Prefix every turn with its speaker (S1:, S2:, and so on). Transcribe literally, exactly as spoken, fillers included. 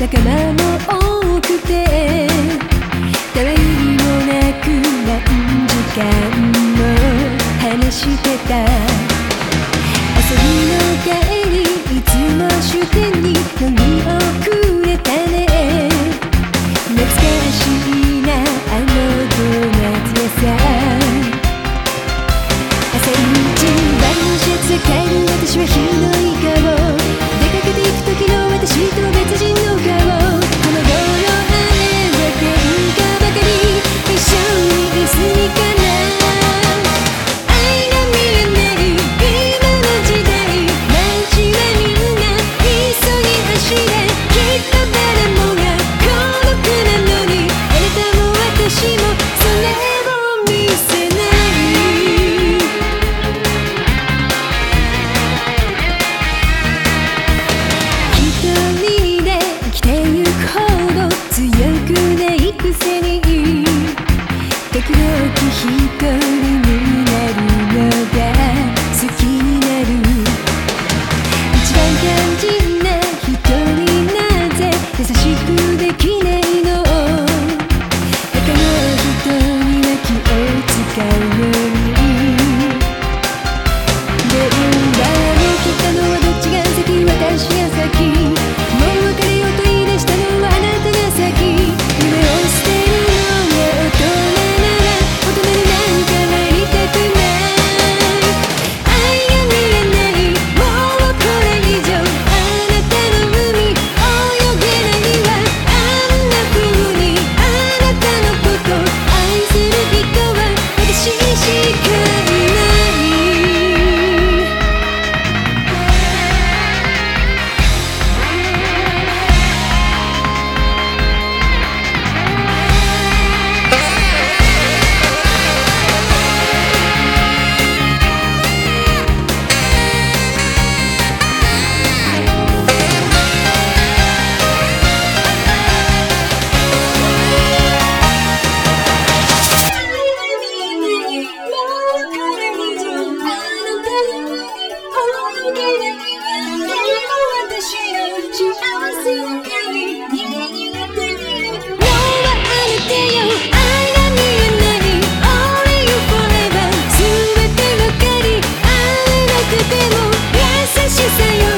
S1: 仲間も多くてたわいもなく何時間も話してた。遊びの帰りいつも終点に乗り遅れたね。懐かしいなあのドーナツ屋さん。朝一番のシャツで帰る私はひどい顔。出かけていく時の私と別人の顔。この頃姉は喧嘩ばかり。一緒にいすぎかな。愛が見えない今の時代。街はみんな急ぎ足で。きっと誰もが孤独なのにあなたも私もそれを見せない。一人で生きてゆくほど強くないくせに時々一人になるのが好きになる。一番肝心な人になぜ優しくできないの。他の人には気を使うように。電話を切ったのはどっちが先私が先。もう別れようと言い出したのはあなたが先。夢を捨てるのが大人なら大人になんかなりたくない。愛が見えないもうこれ以上あなたの海泳げないわ。あんな風にあなたのこと愛する人は私しかいない。優しさよ